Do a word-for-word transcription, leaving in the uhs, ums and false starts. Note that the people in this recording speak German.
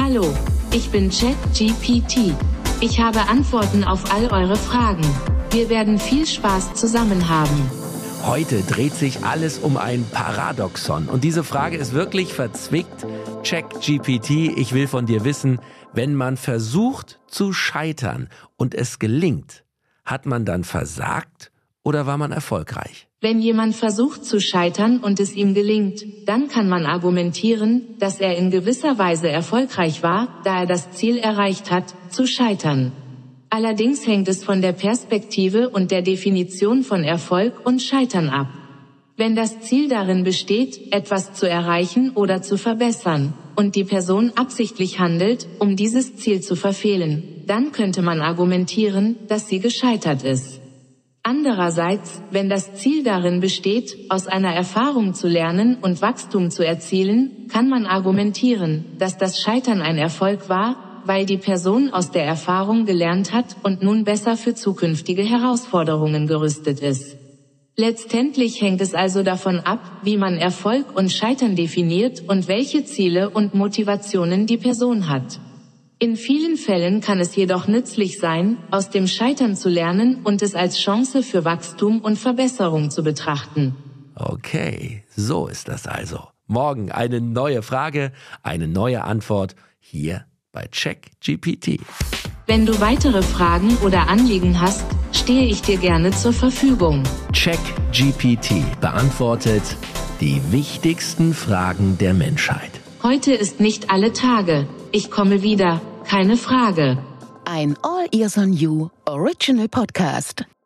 Hallo, ich bin ChatGPT. Ich habe Antworten auf all eure Fragen. Wir werden viel Spaß zusammen haben. Heute dreht sich alles um ein Paradoxon. Und diese Frage ist wirklich verzwickt. ChatGPT, ich will von dir wissen, wenn man versucht zu scheitern und es gelingt, hat man dann versagt oder war man erfolgreich? Wenn jemand versucht zu scheitern und es ihm gelingt, dann kann man argumentieren, dass er in gewisser Weise erfolgreich war, da er das Ziel erreicht hat, zu scheitern. Allerdings hängt es von der Perspektive und der Definition von Erfolg und Scheitern ab. Wenn das Ziel darin besteht, etwas zu erreichen oder zu verbessern, und die Person absichtlich handelt, um dieses Ziel zu verfehlen, dann könnte man argumentieren, dass sie gescheitert ist. Andererseits, wenn das Ziel darin besteht, aus einer Erfahrung zu lernen und Wachstum zu erzielen, kann man argumentieren, dass das Scheitern ein Erfolg war, weil die Person aus der Erfahrung gelernt hat und nun besser für zukünftige Herausforderungen gerüstet ist. Letztendlich hängt es also davon ab, wie man Erfolg und Scheitern definiert und welche Ziele und Motivationen die Person hat. In vielen Fällen kann es jedoch nützlich sein, aus dem Scheitern zu lernen und es als Chance für Wachstum und Verbesserung zu betrachten. Okay, so ist das also. Morgen eine neue Frage, eine neue Antwort hier bei ChatGPT. Wenn du weitere Fragen oder Anliegen hast, stehe ich dir gerne zur Verfügung. ChatGPT beantwortet die wichtigsten Fragen der Menschheit. Heute ist nicht alle Tage. Ich komme wieder, keine Frage. Ein All Ears on You Original Podcast.